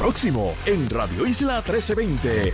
próximo en Radio Isla 1320.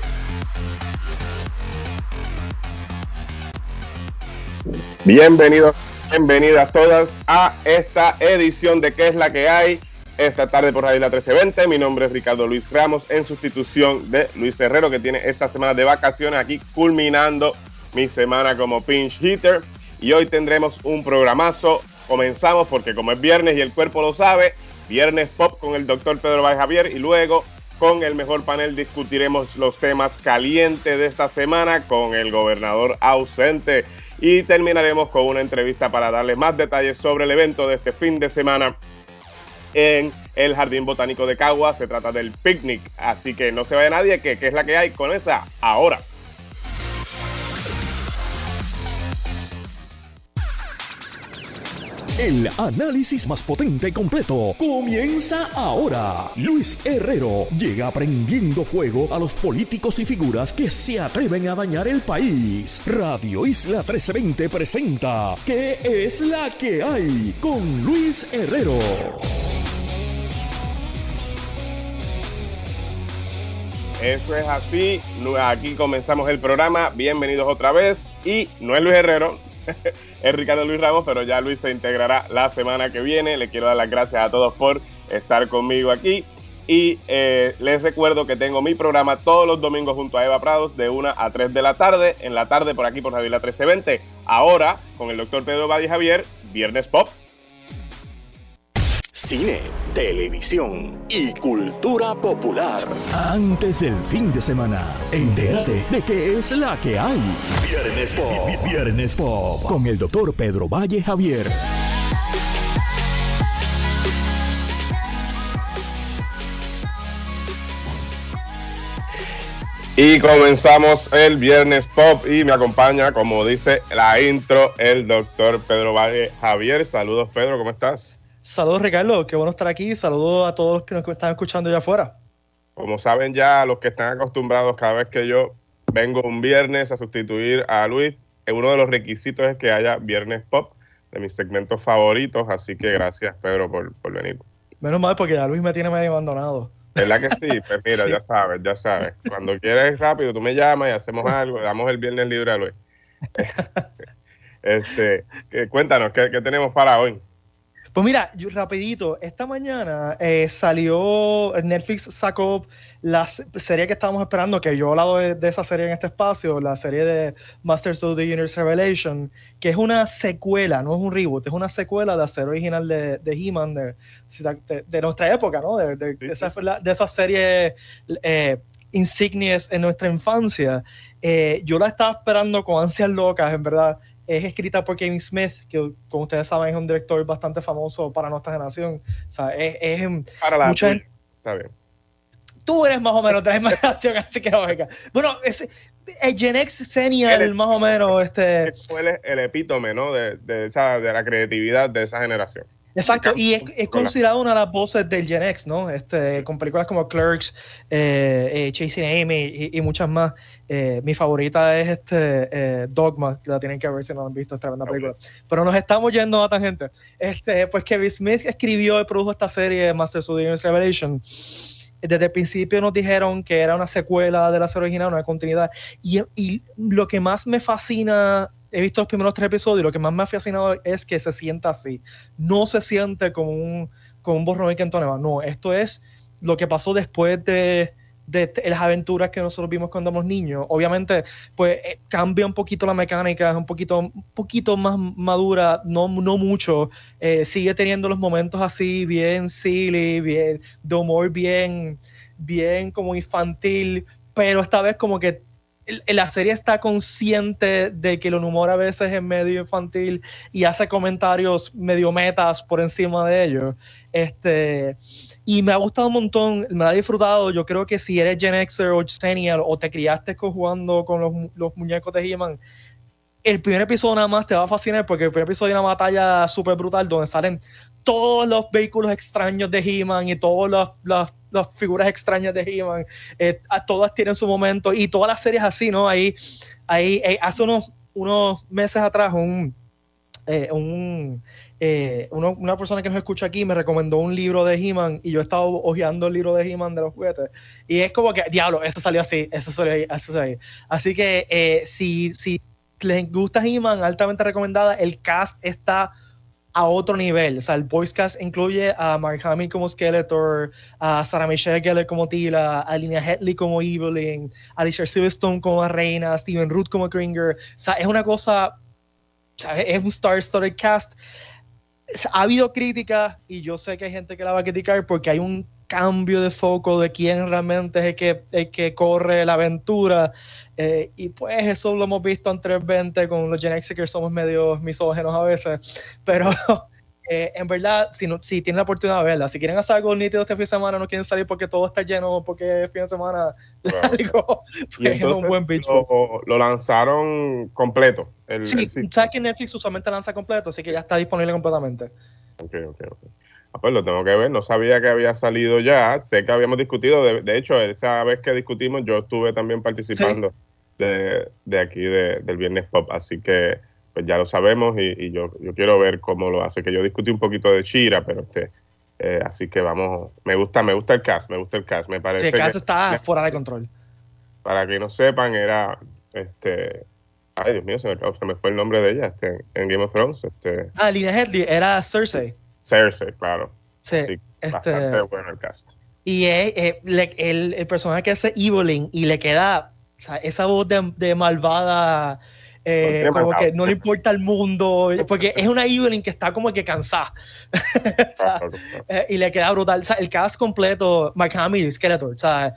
Bienvenidas todas a esta edición de ¿Qué es la que hay? Esta tarde por Radio Isla 1320. Mi nombre es Ricardo Luis Ramos, en sustitución de Luis Herrero, que tiene esta semana de vacaciones, aquí culminando mi semana como pinch hitter. Y hoy tendremos un programazo. Comenzamos porque como es viernes y el cuerpo lo sabe, Viernes Pop con el doctor Pedro Valle Javier, y luego con el mejor panel discutiremos los temas calientes de esta semana con el gobernador ausente. Y terminaremos con una entrevista para darles más detalles sobre el evento de este fin de semana en el Jardín Botánico de Caguas. Se trata del picnic, así que no se vaya nadie, que es la que hay con esa ahora. El análisis más potente y completo comienza ahora. Luis Herrero llega prendiendo fuego a los políticos y figuras que se atreven a dañar el país. Radio Isla 1320 presenta ¿Qué es la que hay? Con Luis Herrero. Eso es así. Aquí comenzamos el programa. Bienvenidos otra vez. Y no es Luis Herrero, es Ricardo Luis Ramos, pero ya Luis se integrará la semana que viene. Le quiero dar las gracias a todos por estar conmigo aquí. Y les recuerdo que tengo mi programa todos los domingos junto a Eva Prados de 1 a 3 de la tarde. En la tarde por aquí por Radio Isla 1320. Ahora con el doctor Pedro Valle Javier, Viernes Pop. Cine, televisión y cultura popular. Antes del fin de semana, entérate de qué es la que hay. Viernes Pop. Viernes Pop con el doctor Pedro Valle Javier. Y comenzamos el Viernes Pop y me acompaña, como dice la intro, el doctor Pedro Valle Javier. Saludos, Pedro, ¿cómo estás? Saludos, Ricardo, qué bueno estar aquí. Saludos a todos los que nos están escuchando allá afuera. Como saben ya, los que están acostumbrados, cada vez que yo vengo un viernes a sustituir a Luis, uno de los requisitos es que haya Viernes Pop, de mis segmentos favoritos, así que gracias, Pedro, por venir. Menos mal, porque ya Luis me tiene medio abandonado. ¿Verdad que sí? Pues mira, sí. Ya sabes. Cuando quieres rápido, tú me llamas y hacemos algo, le damos el viernes libre a Luis. Cuéntanos, ¿qué tenemos para hoy? Pues mira, rapidito, esta mañana salió, Netflix sacó la serie que estábamos esperando, que yo he hablado de esa serie en este espacio, la serie de Masters of the Universe Revelation, que es una secuela, no es un reboot, es una secuela de la serie original de He-Man, de nuestra época, ¿no? De esa serie insignias en nuestra infancia. Yo la estaba esperando con ansias locas, en verdad. Es escrita por Kevin Smith, que como ustedes saben es un director bastante famoso para nuestra generación. O sea, para la mucha gente. Está bien. Tú eres más o menos de la misma generación, así que oiga. Bueno, el Gen X Senior, más o menos. Fue el epítome, ¿no? de la creatividad de esa generación. Exacto, y es considerado una de las voces del Gen X, ¿no? Con películas como Clerks, Chasing Amy y muchas más. Mi favorita es Dogma, que la tienen que ver si no la han visto, es tremenda película. Pero nos estamos yendo a tangente. Pues Kevin Smith escribió y produjo esta serie, Masters of the Universe Revelation. Desde el principio nos dijeron que era una secuela de la serie original, una continuidad. Y lo que más me fascina, he visto los primeros 3 episodios, lo que más me ha fascinado es que se sienta así. No se siente como un borrón y cuenta nueva. No, esto es lo que pasó después de las aventuras que nosotros vimos cuando éramos niños. Obviamente, pues cambia un poquito la mecánica, es un poquito más madura, no mucho. Sigue teniendo los momentos así, bien silly, bien de humor, bien como infantil, pero esta vez como que la serie está consciente de que el humor a veces es medio infantil y hace comentarios medio metas por encima de ellos. Y me ha gustado un montón, me la he disfrutado. Yo creo que si eres Gen Xer o Senior o te criaste jugando con los muñecos de He-Man, el primer episodio nada más te va a fascinar, porque el primer episodio es una batalla súper brutal donde salen todos los vehículos extraños de He-Man y todas las figuras extrañas de He-Man. Todas tienen su momento y todas las series así, ¿no? Ahí hace unos meses atrás una persona que nos escucha aquí me recomendó un libro de He-Man y yo he estado hojeando el libro de He-Man de los juguetes y es como que, diablo, eso salió así. Así que si les gusta He-Man, altamente recomendada. El cast está a otro nivel. O sea, el voice cast incluye a Mark Hamill como Skeletor, a Sarah Michelle Gellar como Tila, a Lina Headey como Evelyn, a Alicia Silverstone como Reina, a Steven Root como Kringer. O sea, es una cosa, ¿sabes? Es un star-studded cast. Ha habido críticas y yo sé que hay gente que la va a criticar porque hay un cambio de foco de quién realmente es el que corre la aventura, y pues eso lo hemos visto anteriormente con los Gen X, que somos medio misógenos a veces, pero en verdad, si tienen la oportunidad de verla, si quieren hacer algo nítido este fin de semana, no quieren salir porque todo está lleno, porque es fin de semana largo, pues es un buen beach lo lanzaron completo. Sí, sabes que Netflix usualmente lanza completo, así que ya está disponible completamente. Ok. Pues lo tengo que ver, no sabía que había salido ya, sé que habíamos discutido, de hecho, esa vez que discutimos yo estuve también participando de aquí, del Viernes Pop, así que pues ya lo sabemos y yo quiero ver cómo lo hace, que yo discutí un poquito de She-Ra, pero así que vamos, me gusta el cast, me parece. Sí, el cast está fuera de control. Para que no sepan, era, ay Dios mío, se me fue el nombre de ella, en Game of Thrones, Lina Headey era Cersei, claro. Sí, bastante bueno el cast. Y el personaje que hace Evelyn y le queda, o sea, esa voz de malvada, como que no le importa el mundo, porque es una Evelyn que está como que cansada. Claro. Y le queda brutal. O sea, el cast completo, Mark Hamill, Skeletor, o sea,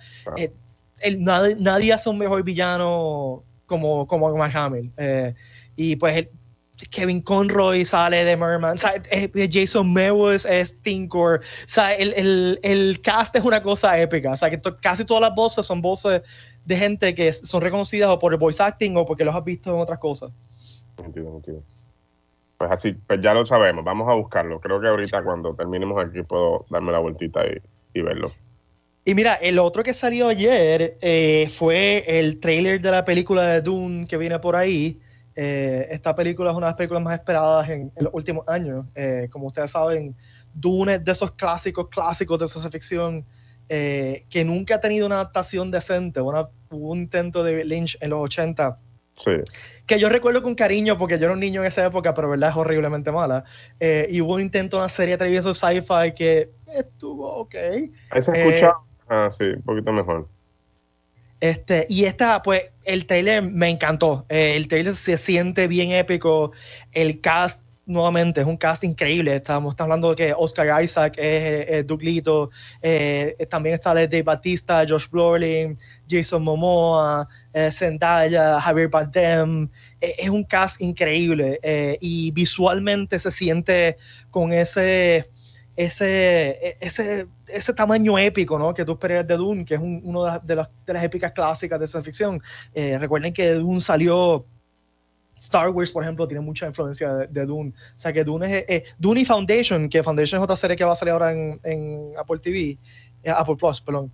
nadie hace un mejor villano como Mark Hamill. Y pues Kevin Conroy sale de Merman, o sea, Jason Mewes es Stinkor, o sea, el cast es una cosa épica, o sea, que casi todas las voces son voces de gente que son reconocidas o por el voice acting o porque los has visto en otras cosas. Entiendo. Pues así, pues ya lo sabemos, vamos a buscarlo. Creo que ahorita cuando terminemos aquí puedo darme la vueltita y verlo. Y mira, el otro que salió ayer fue el trailer de la película de Dune que viene por ahí. Esta película es una de las películas más esperadas en los últimos años. Como ustedes saben, Dune es de esos clásicos de ciencia ficción que nunca ha tenido una adaptación decente. Hubo un intento de David Lynch en los 80, sí, que yo recuerdo con cariño porque yo era un niño en esa época, pero verdad es horriblemente mala. Y hubo un intento de una serie de televisión sci-fi que estuvo ok. Ahí se escucha, sí, un poquito mejor. Y pues el trailer me encantó. El trailer se siente bien épico. El cast, nuevamente, es un cast increíble. Estamos hablando de que Oscar Isaac es Duke Leto. También está Dave Bautista, Josh Brolin, Jason Momoa, Zendaya, Javier Bardem. Es un cast increíble. Y visualmente se siente con ese tamaño épico, ¿no? Que tú esperas de Dune, que es una de las épicas clásicas de ciencia ficción. Recuerden que Dune salió, Star Wars, por ejemplo, tiene mucha influencia de Dune. O sea, que Dune es Dune y Foundation, que Foundation es otra serie que va a salir ahora en Apple TV, Apple Plus, perdón.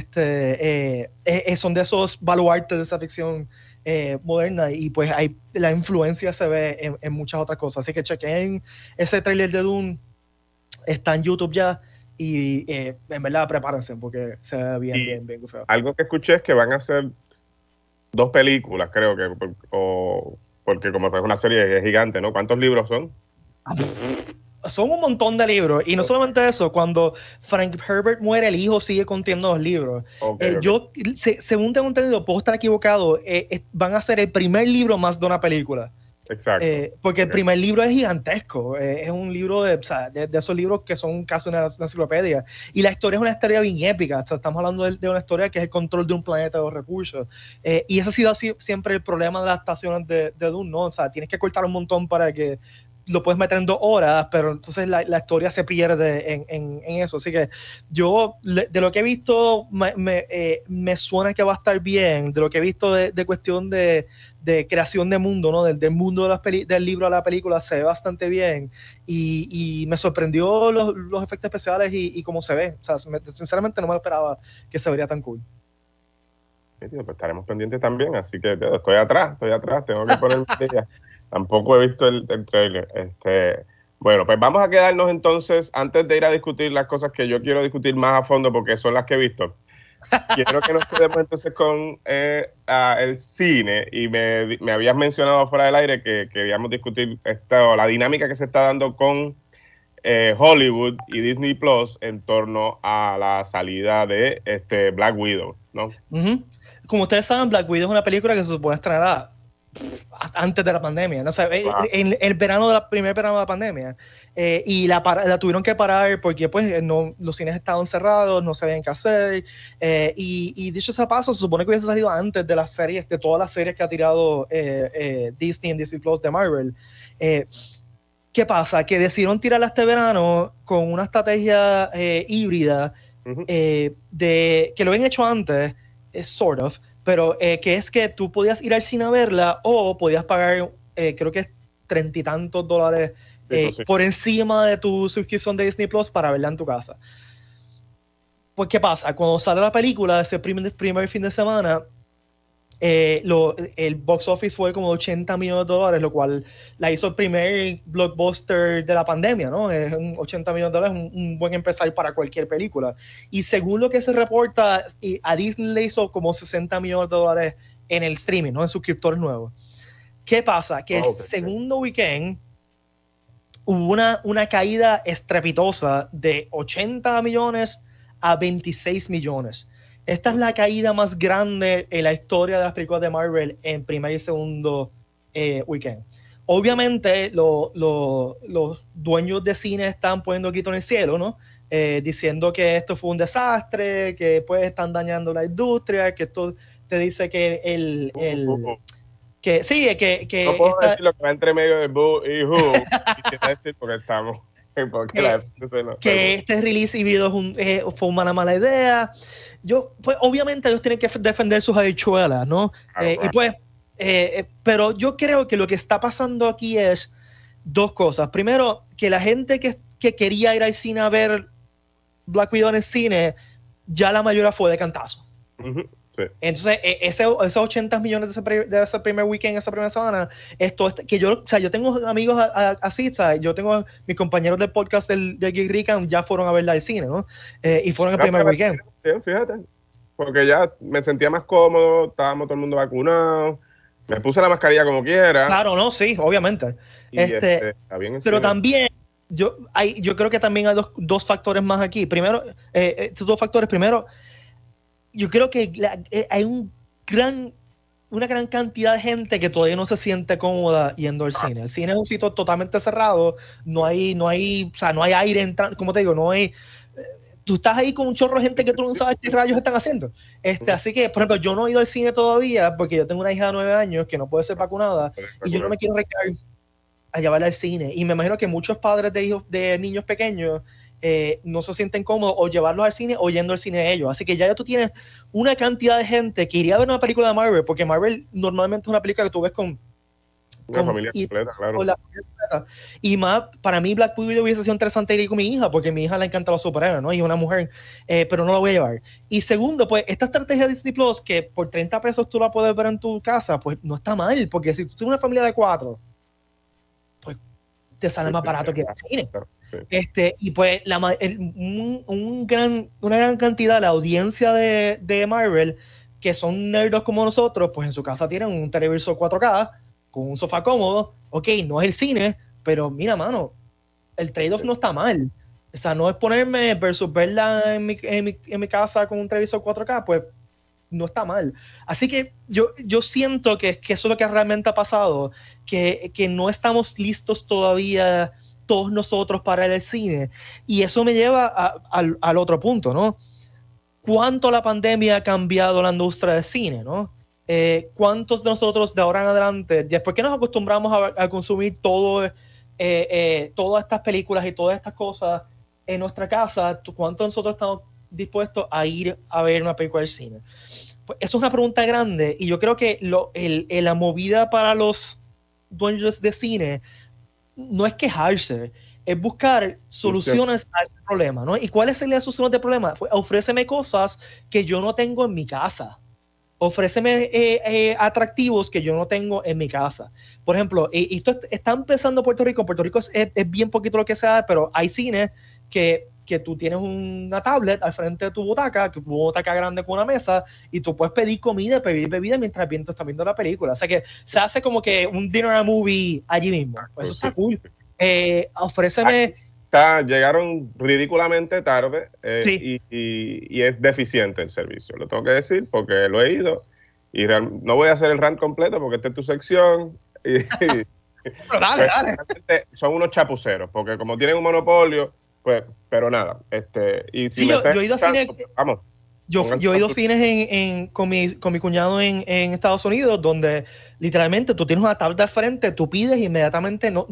Son de esos baluartes de esa ficción moderna, y pues la influencia se ve en muchas otras cosas. Así que chequen ese trailer de Dune. Está en YouTube ya y en verdad prepárense porque se ve bien feo. Algo que escuché es que van a hacer 2 películas, creo que, porque como es una serie gigante, ¿no? ¿Cuántos libros son? Son un montón de libros, y no solamente eso, cuando Frank Herbert muere, el hijo sigue contando los libros. Okay. Yo, según tengo entendido, puedo estar equivocado, van a ser el primer libro más de una película. Exacto. Porque el primer libro es gigantesco, es un libro de esos libros que son casi una enciclopedia, y la historia es una historia bien épica. O sea, estamos hablando de una historia que es el control de un planeta de los recursos, y ese ha sido siempre el problema de las adaptaciones de Dune, ¿no? O sea, tienes que cortar un montón para que lo puedes meter en 2 horas, pero entonces la historia se pierde en eso. Así que yo, de lo que he visto, me suena que va a estar bien. De lo que he visto de cuestión de creación de mundo, ¿no? Del mundo del libro a la película, se ve bastante bien. Y me sorprendió los efectos especiales y cómo se ve. O sea, sinceramente no me esperaba que se vería tan cool. Pues estaremos pendientes también, así que estoy atrás, tengo que ponerme ya. Tampoco he visto el trailer. Bueno, pues vamos a quedarnos entonces, antes de ir a discutir las cosas que yo quiero discutir más a fondo, porque son las que he visto. Quiero que nos quedemos entonces con el cine, y me habías mencionado fuera del aire que queríamos discutir la dinámica que se está dando con Hollywood y Disney Plus en torno a la salida de Black Widow, ¿no? Como ustedes saben, Black Widow es una película que se supone estrenará antes de la pandemia, ¿no? O sea, en el primer verano de la pandemia, y la tuvieron que parar porque pues los cines estaban cerrados, no sabían qué hacer, y dicho sea paso, se supone que hubiese salido antes de las series, de todas las series que ha tirado Disney en Disney Plus de Marvel. ¿Qué pasa? Que decidieron tirarla este verano con una estrategia híbrida, que lo habían hecho antes, sort of, pero que es que tú podías ir al cine a verla o podías pagar, creo que es $30 y tantos por encima de tu suscripción de Disney Plus para verla en tu casa. Pues, ¿qué pasa? Cuando sale la película, ese primer fin de semana, el box office fue como $80 millones, lo cual la hizo el primer blockbuster de la pandemia, ¿no? Es un $80 millones, un buen empezar para cualquier película. Y según lo que se reporta, a Disney le hizo como $60 millones en el streaming, ¿no? En suscriptores nuevos. ¿Qué pasa? Que el segundo weekend hubo una caída estrepitosa de 80 millones a 26 millones. Esta es la caída más grande en la historia de las películas de Marvel en primer y segundo weekend. Obviamente, los dueños de cine están poniendo grito en el cielo, ¿no? Diciendo que esto fue un desastre, que pues están dañando la industria, que esto te dice que que sí, que no puedo decir lo que va entre medio de Boo y Who, porque estamos... que este release híbrido fue una mala idea. Pues obviamente ellos tienen que defender sus habichuelas, ¿no? Pero yo creo que lo que está pasando aquí es dos cosas. Primero, que la gente que quería ir al cine a ver Black Widow en el cine, ya la mayoría fue de cantazo. Sí. Entonces, esos 80 millones de ese primer weekend, esa primera semana, que yo tengo amigos así, ¿sabes? Yo tengo mis compañeros del podcast de Geek Rican ya fueron a verla al cine, ¿no? Y fueron el primer weekend. Fíjate, porque ya me sentía más cómodo, estábamos todo el mundo vacunado, me puse la mascarilla como quiera. Claro, no, sí, obviamente. Está bien, pero también, yo creo que también hay dos factores más aquí. Primero, estos dos factores, primero, yo creo que hay una gran cantidad de gente que todavía no se siente cómoda yendo al cine. El cine es un sitio totalmente cerrado, no hay aire entrando, como te digo, no hay... Tú estás ahí con un chorro de gente que tú no sabes qué rayos están haciendo. Así que, por ejemplo, yo no he ido al cine todavía porque yo tengo una hija de 9 años que no puede ser vacunada y yo no me quiero recaer a llevarla al cine. Y me imagino que muchos padres de niños pequeños no se sienten cómodos o llevarlos al cine o yendo al cine ellos. Así que ya tú tienes una cantidad de gente que iría a ver una película de Marvel, porque Marvel normalmente es una película que tú ves con una familia completa, claro. La familia completa. Y más, para mí Black Widow hubiese sido interesante ir con mi hija, porque a mi hija le encantan los superhéroes, ¿no? Y es una mujer, pero no la voy a llevar. Y segundo, pues, esta estrategia de Disney Plus, que por $30 tú la puedes ver en tu casa, pues no está mal, porque si tú tienes una familia de 4, pues te sale más barato que el cine. Sí. Y pues una gran cantidad de la audiencia de Marvel, que son nerdos como nosotros, pues en su casa tienen un televisor 4K con un sofá cómodo. Ok, no es el cine, pero mira, mano, el trade-off no está mal. O sea, no es ponerme versus verla en mi casa con un televisor 4K, pues no está mal. Así que yo siento que eso es lo que realmente ha pasado, que no estamos listos todavía todos nosotros para ir al cine. Y eso me lleva al otro punto, ¿no? ¿Cuánto la pandemia ha cambiado la industria del cine, ¿no? ¿Cuántos de nosotros de ahora en adelante, después que nos acostumbramos a consumir todas estas películas y todas estas cosas en nuestra casa, cuántos de nosotros estamos dispuestos a ir a ver una película del cine? Pues eso es una pregunta grande, y yo creo que la movida para los dueños de cine no es quejarse, es buscar soluciones a ese problema, ¿no? ¿Y cuál es la solución del problema? Pues ofréceme cosas que yo no tengo en mi casa. ofréceme atractivos que yo no tengo en mi casa. Por ejemplo, y esto está empezando en Puerto Rico. En Puerto Rico es bien poquito lo que se da, pero hay cines que tú tienes una tablet al frente de tu butaca, que tu butaca grande con una mesa, y tú puedes pedir comida y pedir bebida mientras estás viendo la película. O sea que se hace como que un dinner a movie allí mismo. Pues eso está cool. Ofréceme... Llegaron ridículamente tarde Sí. y es deficiente el servicio. Lo tengo que decir porque lo he ido y no voy a hacer el rant completo porque esta es tu sección. Pero dale. Realmente son unos chapuceros porque como tienen un monopolio, pues, pero nada. Y si sí, yo he ido a cine. Vamos. Yo he ido a cines con mi cuñado en Estados Unidos, donde literalmente tú tienes una tabla al frente, tú pides y inmediatamente no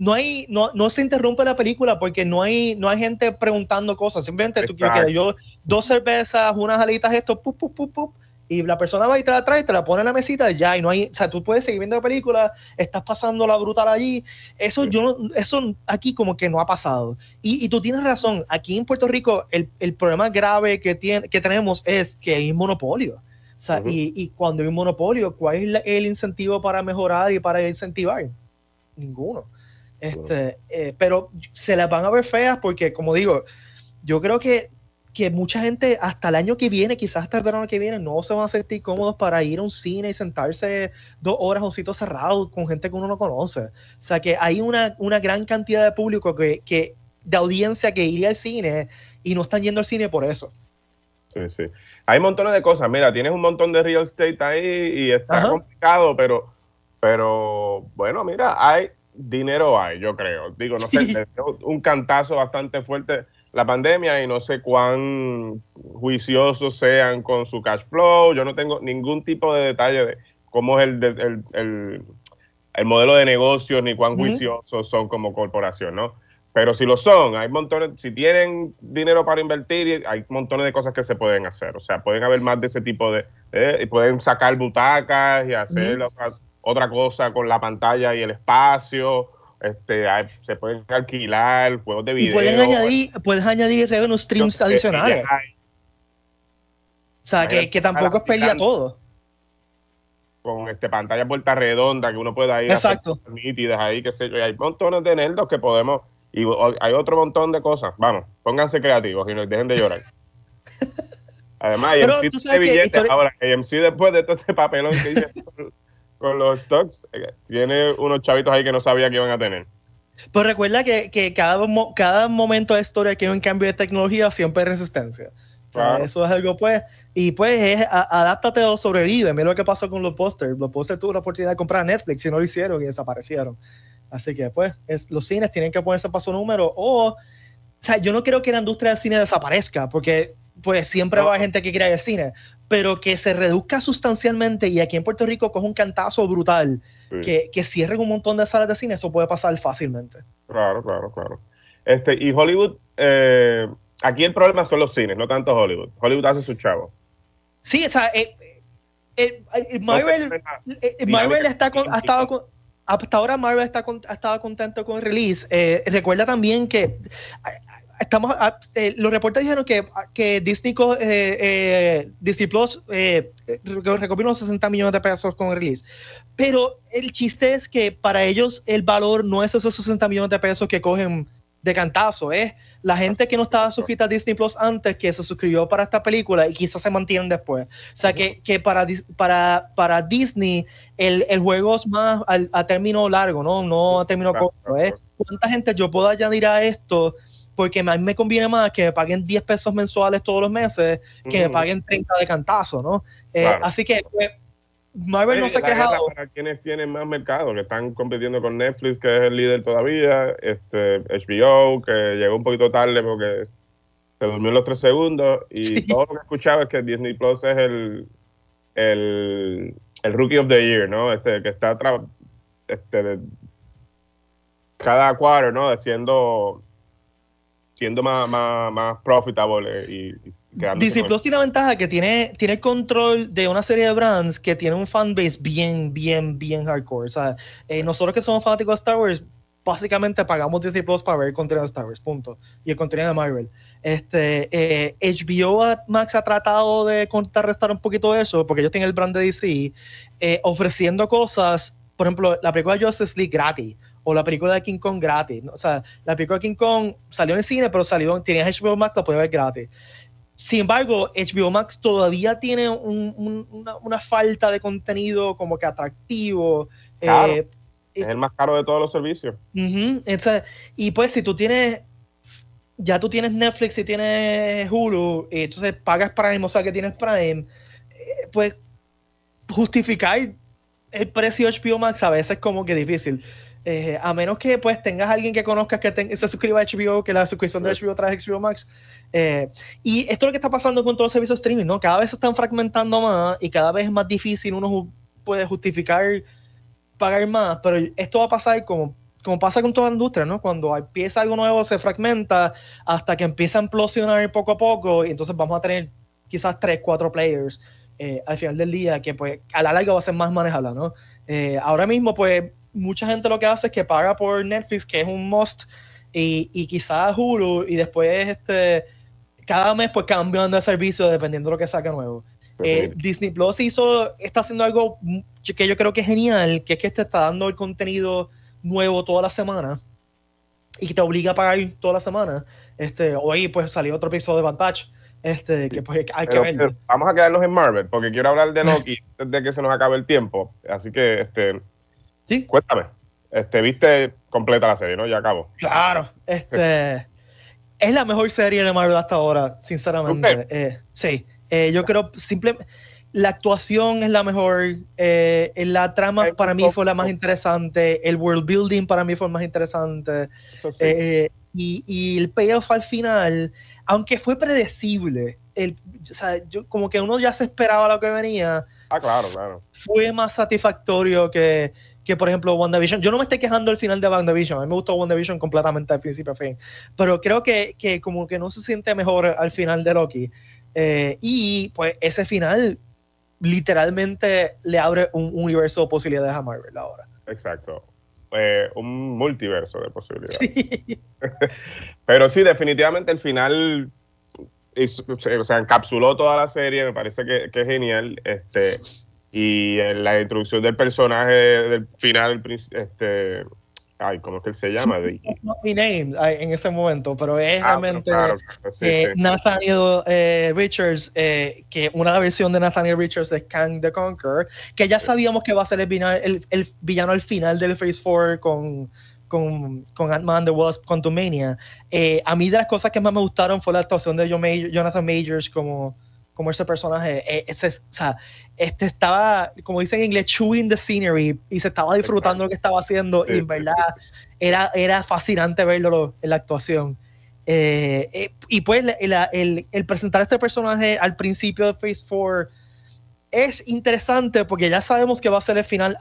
se interrumpe la película porque no hay gente preguntando cosas. Simplemente tú quieres yo 2 cervezas, unas alitas, esto, pup, pup, pup, pup, y la persona va y te la trae, te la pone en la mesita y ya, y no hay, o sea, tú puedes seguir viendo la película, estás pasando la brutal allí. Eso aquí como que no ha pasado. Y tú tienes razón, aquí en Puerto Rico el problema grave que tenemos es que hay un monopolio. O sea, y cuando hay un monopolio, ¿cuál es el incentivo para mejorar y para incentivar? Ninguno. Pero se las van a ver feas porque, como digo, yo creo que mucha gente hasta el año que viene, quizás hasta el verano que viene, no se van a sentir cómodos para ir a un cine y sentarse 2 horas a un sitio cerrado con gente que uno no conoce. O sea que hay una gran cantidad de público de audiencia que iría al cine y no están yendo al cine por eso. Sí. Hay montones de cosas. Mira, tienes un montón de real estate ahí y está complicado, pero bueno, mira, hay dinero, yo creo. Digo, no sé, un cantazo bastante fuerte la pandemia y no sé cuán juiciosos sean con su cash flow. Yo no tengo ningún tipo de detalle de cómo es el modelo de negocio ni cuán juiciosos son como corporación, ¿no? Pero si lo son, hay montones, si tienen dinero para invertir, hay montones de cosas que se pueden hacer. O sea, pueden haber más de ese tipo y pueden sacar butacas y hacer otra cosa con la pantalla y el espacio. Se pueden alquilar juegos de video. Y puedes añadir revenue streams adicionales. O sea, que tampoco es pérdida todo. Con pantalla puerta redonda que uno pueda ir Exacto. a nítidas ahí, qué sé yo. Y hay montones de nerdos que podemos, y hay otro montón de cosas. Vamos, pónganse creativos y no dejen de llorar. Además, AMC tiene billetes ahora. AMC después de todo este papelón que hice con los stocks, tiene unos chavitos ahí que no sabía que iban a tener. Pues recuerda que cada momento de historia que hay un cambio de tecnología siempre hay resistencia. Claro. Eso es algo, pues, y pues adáptate o sobrevive. Mira lo que pasó con los pósters. Los pósters tuvo la oportunidad de comprar Netflix y no lo hicieron y desaparecieron. Así que, pues, los cines tienen que ponerse para su número. O sea, yo no creo que la industria del cine desaparezca, porque pues siempre va a haber gente que quiera ir al cine, pero que se reduzca sustancialmente y aquí en Puerto Rico coge un cantazo brutal, que cierren un montón de salas de cine, eso puede pasar fácilmente. Claro. Y Hollywood, aquí el problema son los cines, no tanto Hollywood. Hollywood hace su chavo. Sí, o sea, Marvel hasta ahora Marvel ha estado contento con el release. Recuerda también que los reportes dijeron que Disney Plus recogió unos 60 millones de pesos con el release. Pero el chiste es que para ellos el valor no es esos 60 millones de pesos que cogen de cantazo, es la gente que no estaba suscrita a Disney Plus antes, que se suscribió para esta película y quizás se mantienen después. O sea, que para Disney el juego es más a término largo, no a término corto. ¿Cuánta gente yo puedo añadir a esto? Porque a mí me conviene más que me paguen 10 pesos mensuales todos los meses que me paguen 30 de cantazo, ¿no? Claro. Así que Marvel no se ha quejado. Para quienes tienen más mercado, que están compitiendo con Netflix, que es el líder todavía, HBO, que llegó un poquito tarde porque se durmió en los 3 segundos, y todo lo que escuchaba es que Disney Plus es el Rookie of the Year, ¿no? Que está cada quarter, ¿no? siendo más profitable y Disney Plus tiene la ventaja que tiene control de una serie de brands que tiene un fanbase bien hardcore. O sea, nosotros que somos fanáticos de Star Wars, básicamente pagamos Disney Plus para ver el contenido de Star Wars, punto. Y el contenido de Marvel. HBO Max ha tratado de contrarrestar un poquito eso, porque ellos tienen el brand de DC, ofreciendo cosas, por ejemplo, la película de Justice League gratis, o la película de King Kong gratis, ¿no? O sea, la película de King Kong salió en el cine, pero tenías HBO Max, la podías ver gratis. Sin embargo, HBO Max todavía tiene una falta de contenido como que atractivo. Claro, es el más caro de todos los servicios. Y pues si tú tienes Netflix y tienes Hulu, y entonces pagas Prime, o sea que tienes Prime, pues justificar el precio de HBO Max a veces es como que difícil. A menos que pues tengas a alguien que conozcas que se suscriba a HBO, que la suscripción de HBO trae HBO Max. Y esto es lo que está pasando con todos los servicios de streaming, ¿no? Cada vez se están fragmentando más y cada vez es más difícil uno puede justificar pagar más, pero esto va a pasar como pasa con toda la industria, ¿no? Cuando empieza algo nuevo se fragmenta hasta que empieza a implosionar poco a poco y entonces vamos a tener quizás 3, 4 players al final del día que pues a la larga va a ser más manejable, ¿no? Ahora mismo pues mucha gente lo que hace es que paga por Netflix, que es un must, y quizás Hulu, y después cada mes pues cambian de servicio dependiendo de lo que saque nuevo. Disney Plus está haciendo algo que yo creo que es genial, que es que te está dando el contenido nuevo toda la semana y que te obliga a pagar toda la semana. Hoy pues salió otro episodio de Bad Batch, que pues hay que verlo. Pero vamos a quedarnos en Marvel, porque quiero hablar de Loki antes de que se nos acabe el tiempo. Así que, ¿sí? Cuéntame. Viste completa la serie, ¿no? Ya acabó. Claro. Es la mejor serie de Marvel hasta ahora, sinceramente. Sí. Yo creo la actuación es la mejor, la trama para mí fue la más interesante, el world building para mí fue el más interesante, sí. Y el payoff al final, aunque fue predecible, como que uno ya se esperaba lo que venía. Claro. Fue más satisfactorio que por ejemplo WandaVision. Yo no me estoy quejando del final de WandaVision, a mí me gustó WandaVision completamente al principio a fin, pero creo que como que no se siente mejor al final de Loki. Y pues ese final literalmente le abre un universo de posibilidades a Marvel ahora. Exacto. Un multiverso de posibilidades. Sí. Pero sí, definitivamente el final encapsuló toda la serie, me parece que es genial. Y la introducción del personaje del final, ¿cómo es que él se llama? Not my name en ese momento, pero es realmente claro, sí. Nathaniel Richards, que una versión de Nathaniel Richards es Kang the Conqueror, que ya sabíamos que va a ser el villano al final del Phase 4 con Ant-Man the Wasp, Quantumania. A mí de las cosas que más me gustaron fue la actuación de Jonathan Majors como ese personaje. Estaba, como dicen en inglés, chewing the scenery, y se estaba disfrutando lo que estaba haciendo, y en verdad era fascinante verlo en la actuación. Y pues el presentar a este personaje al principio de Phase 4 es interesante porque ya sabemos que va a ser el final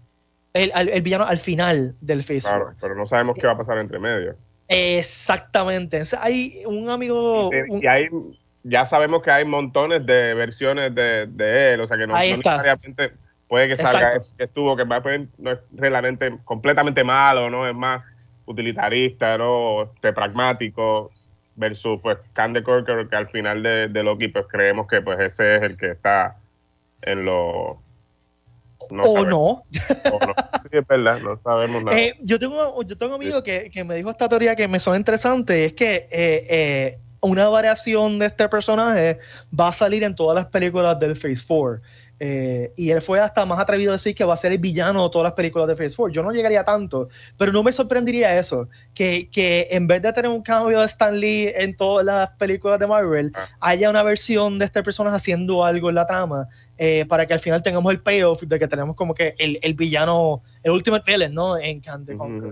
el villano al final del Phase 4. Claro, pero no sabemos qué va a pasar entre medio. Exactamente. Entonces, hay un amigo... Ya sabemos que hay montones de versiones de él, o sea que no necesariamente puede que salga que no es realmente completamente malo, no es más utilitarista, no pragmático, versus pues Kang the Conqueror, que al final de Loki pues creemos que pues ese es el que está en lo no. Sí, es verdad, no sabemos nada. Yo tengo un amigo que me dijo esta teoría que me suena interesante, es que una variación de este personaje va a salir en todas las películas del Phase 4. Y él fue hasta más atrevido a decir que va a ser el villano de todas las películas de Phase 4. Yo no llegaría tanto, pero no me sorprendería eso, que en vez de tener un cambio de Stan Lee en todas las películas de Marvel, haya una versión de este personaje haciendo algo en la trama, para que al final tengamos el payoff de que tenemos como que el villano, el ultimate villain, ¿no? En Kang the Conqueror.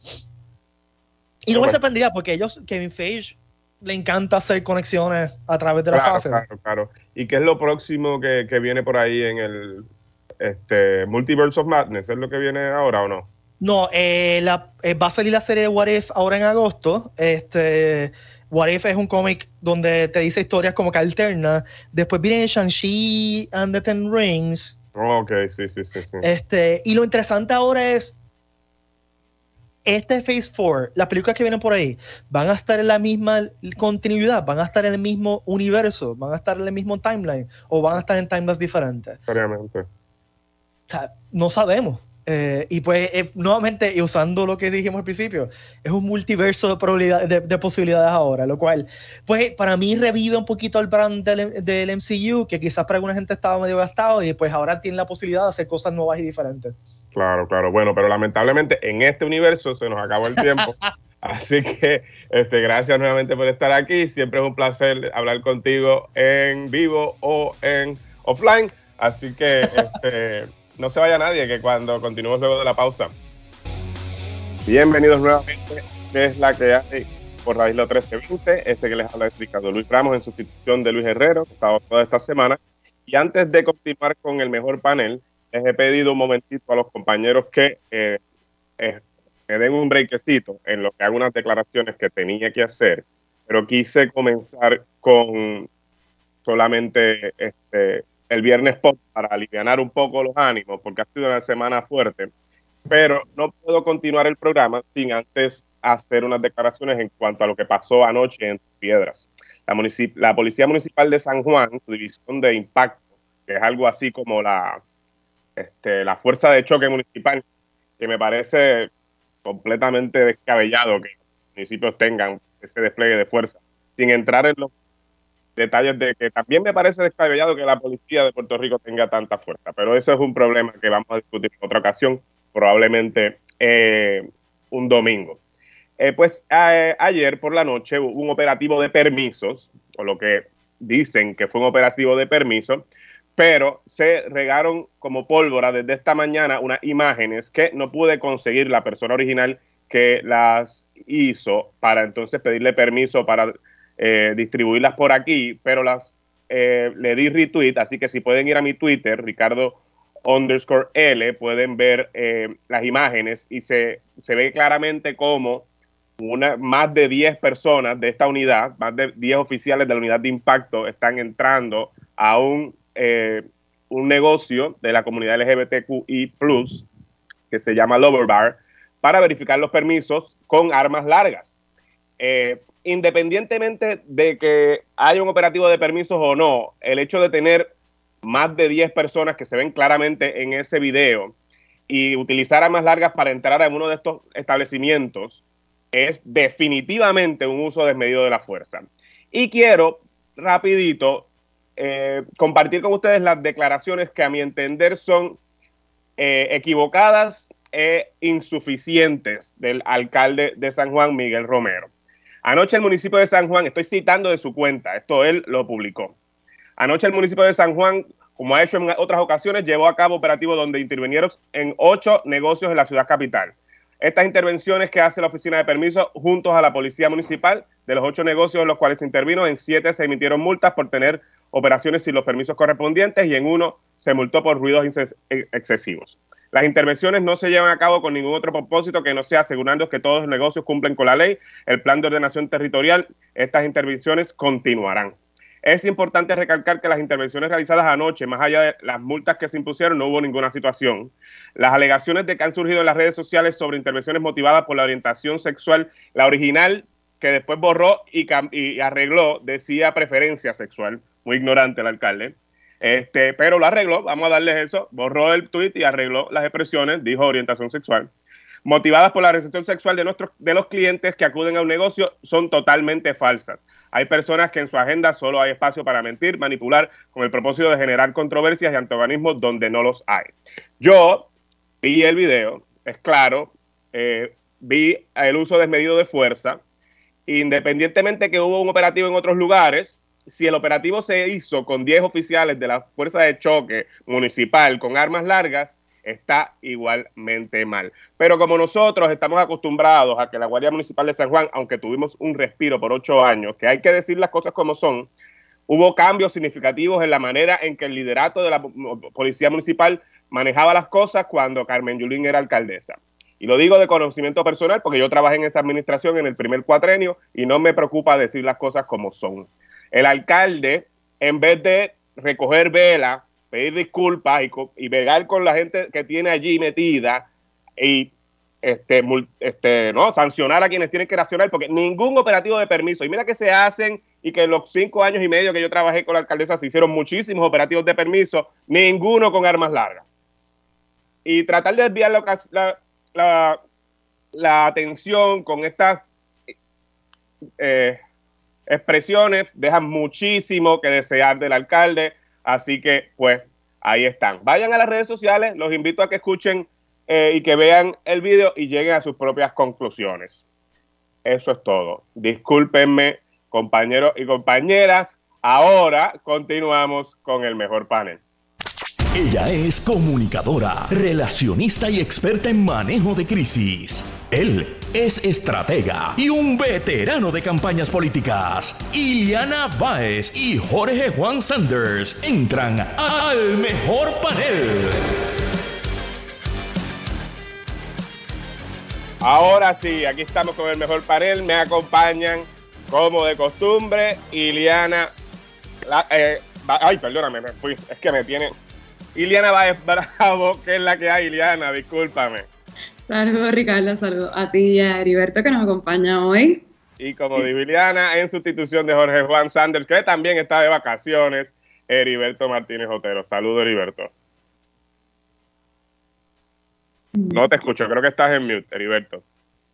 Y no me sorprendería porque Kevin Feige le encanta hacer conexiones a través de la fase. Claro. ¿Y qué es lo próximo que viene por ahí en el Multiverse of Madness? ¿Es lo que viene ahora o no? No, va a salir la serie de What If ahora en agosto. What If es un cómic donde te dice historias como que alternas. Después viene Shang-Chi and the Ten Rings. Ok, sí. Y lo interesante ahora es este Phase 4, las películas que vienen por ahí, van a estar en la misma continuidad, van a estar en el mismo universo, van a estar en el mismo timeline, o van a estar en timelines diferentes. Obviamente. O sea, no sabemos. Y pues, nuevamente, y usando lo que dijimos al principio, es un multiverso de posibilidades ahora, lo cual, pues, para mí revive un poquito el brand del MCU, que quizás para alguna gente estaba medio gastado, y pues ahora tiene la posibilidad de hacer cosas nuevas y diferentes. Claro, claro. Bueno, pero lamentablemente en este universo se nos acabó el tiempo. Así que gracias nuevamente por estar aquí. Siempre es un placer hablar contigo en vivo o en offline. Así que no se vaya nadie, que cuando continuemos luego de la pausa. Bienvenidos nuevamente, que es la que hay por Radio Isla 1320. Que les habla es Ricardo Luis Ramos en sustitución de Luis Herrero, que estaba toda esta semana. Y antes de continuar con el mejor panel, les he pedido un momentito a los compañeros que me den un breakcito en lo que hago unas declaraciones que tenía que hacer, pero quise comenzar con solamente el viernes pop para alivianar un poco los ánimos, porque ha sido una semana fuerte, pero no puedo continuar el programa sin antes hacer unas declaraciones en cuanto a lo que pasó anoche en Piedras. La Policía Municipal de San Juan, su división de impacto, que es algo así como la fuerza de choque municipal, que me parece completamente descabellado que los municipios tengan ese despliegue de fuerza, sin entrar en los detalles de que también me parece descabellado que la policía de Puerto Rico tenga tanta fuerza, pero eso es un problema que vamos a discutir en otra ocasión, probablemente un domingo. Ayer por la noche hubo un operativo de permisos, o lo que dicen que fue un operativo de permisos, pero se regaron como pólvora desde esta mañana unas imágenes que no pude conseguir la persona original que las hizo para entonces pedirle permiso para distribuirlas por aquí, pero le di retweet, así que si pueden ir a mi Twitter, Ricardo_L, pueden ver las imágenes y se ve claramente como más de 10 personas de esta unidad, más de 10 oficiales de la unidad de impacto están entrando a un negocio de la comunidad LGBTQI+, que se llama Lover Bar, para verificar los permisos con armas largas. Independientemente de que haya un operativo de permisos o no, el hecho de tener más de 10 personas que se ven claramente en ese video y utilizar armas largas para entrar a uno de estos establecimientos es definitivamente un uso desmedido de la fuerza. Y quiero rapidito compartir con ustedes las declaraciones que a mi entender son equivocadas e insuficientes del alcalde de San Juan, Miguel Romero. Anoche el municipio de San Juan, estoy citando de su cuenta, esto él lo publicó. Anoche el municipio de San Juan, como ha hecho en otras ocasiones, llevó a cabo operativos donde intervinieron en 8 negocios en la ciudad capital. Estas intervenciones que hace la oficina de permisos juntos a la policía municipal, de los 8 negocios en los cuales se intervino, en 7 se emitieron multas por tener operaciones sin los permisos correspondientes y en 1 se multó por ruidos excesivos. Las intervenciones no se llevan a cabo con ningún otro propósito que no sea asegurando que todos los negocios cumplen con la ley, el plan de ordenación territorial. Estas intervenciones continuarán. Es importante recalcar que las intervenciones realizadas anoche, más allá de las multas que se impusieron, no hubo ninguna situación. Las alegaciones de que han surgido en las redes sociales sobre intervenciones motivadas por la orientación sexual, la original que después borró y arregló, decía preferencia sexual. Muy ignorante el alcalde. Pero lo arregló, vamos a darles eso, borró el tuit y arregló las expresiones, dijo orientación sexual. Motivadas por la orientación sexual de los clientes que acuden a un negocio son totalmente falsas. Hay personas que en su agenda solo hay espacio para mentir, manipular, con el propósito de generar controversias y antagonismos donde no los hay. Yo vi el video, es claro, vi el uso desmedido de fuerza, independientemente que hubo un operativo en otros lugares. Si el operativo se hizo con 10 oficiales de la Fuerza de Choque Municipal con armas largas, está igualmente mal. Pero como nosotros estamos acostumbrados a que la Guardia Municipal de San Juan, aunque tuvimos un respiro por 8 años, que hay que decir las cosas como son, hubo cambios significativos en la manera en que el liderato de la Policía Municipal manejaba las cosas cuando Carmen Yulín era alcaldesa. Y lo digo de conocimiento personal porque yo trabajé en esa administración en el primer cuatrenio y no me preocupa decir las cosas como son. El alcalde, en vez de recoger vela, pedir disculpas y bregar con la gente que tiene allí metida y ¿no? Sancionar a quienes tienen que racionar, porque ningún operativo de permiso, y mira que se hacen, y que en los 5 años y medio que yo trabajé con la alcaldesa se hicieron muchísimos operativos de permiso, ninguno con armas largas. Y tratar de desviar la atención con estas expresiones dejan muchísimo que desear del alcalde, así que pues ahí están. Vayan a las redes sociales, los invito a que escuchen y que vean el video y lleguen a sus propias conclusiones. Eso es todo. Discúlpenme, compañeros y compañeras. Ahora continuamos con el mejor panel. Ella es comunicadora, relacionista y experta en manejo de crisis. Él es estratega y un veterano de campañas políticas. Iliana Báez y Jorge Juan Sanders entran al mejor panel. Ahora sí, aquí estamos con el mejor panel. Me acompañan, como de costumbre, Iliana. Perdóname, me fui. Es que me tiene. Iliana Báez Bravo, ¿qué es la que hay, Iliana? Discúlpame. Saludos, Ricardo. Saludos a ti y a Heriberto, que nos acompaña hoy. Y como dijo Iliana, en sustitución de Jorge Juan Sanders, que también está de vacaciones, Heriberto Martínez Otero. Saludos, Heriberto. No te escucho, creo que estás en mute, Heriberto.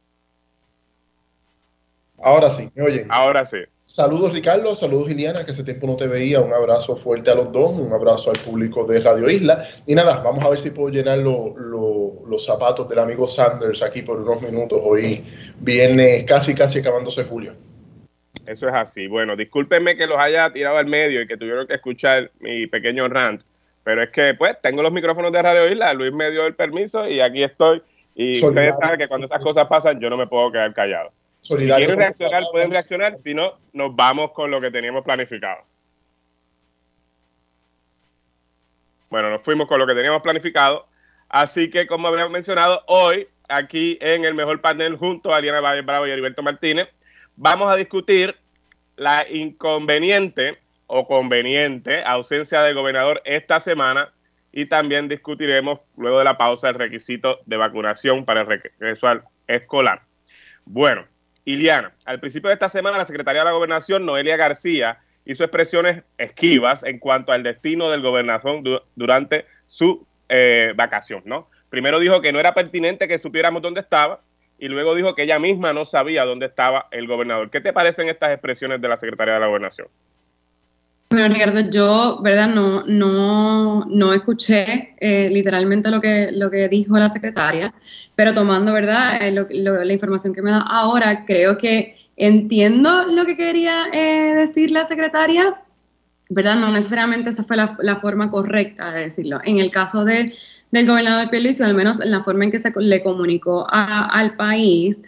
Ahora sí, ¿me oyen? Ahora sí. Saludos, Ricardo, saludos, Iliana, que hace tiempo no te veía. Un abrazo fuerte a los dos, un abrazo al público de Radio Isla. Y nada, vamos a ver si puedo llenar los zapatos del amigo Sanders aquí por unos minutos. Hoy viene casi acabándose julio. Eso es así. Bueno, discúlpenme que los haya tirado al medio y que tuvieron que escuchar mi pequeño rant. Pero es que, pues, tengo los micrófonos de Radio Isla, Luis me dio el permiso y aquí estoy. Y ustedes saben que cuando esas cosas pasan, yo no me puedo quedar callado. Si quieren reaccionar, pueden reaccionar. Si no, nos vamos con lo que teníamos planificado. Bueno, nos fuimos con lo que teníamos planificado. Así que, como habíamos mencionado, hoy, aquí en el mejor panel, junto a Iliana Báez Bravo y Heriberto Martínez, vamos a discutir la inconveniente o conveniente ausencia del gobernador esta semana, y también discutiremos luego de la pausa el requisito de vacunación para el regreso escolar. Bueno, Iliana, al principio de esta semana la secretaria de la Gobernación, Noelia García, hizo expresiones esquivas en cuanto al destino del gobernador durante su vacación, ¿no? Primero dijo que no era pertinente que supiéramos dónde estaba, y luego dijo que ella misma no sabía dónde estaba el gobernador. ¿Qué te parecen estas expresiones de la secretaria de la Gobernación? Bueno, Ricardo, yo, ¿verdad? No escuché literalmente lo que dijo la secretaria, pero tomando, ¿verdad? La información que me da ahora, creo que entiendo lo que quería decir la secretaria, ¿verdad? No necesariamente esa fue la forma correcta de decirlo. En el caso del gobernador Pierluisi, al menos en la forma en que se le comunicó al país,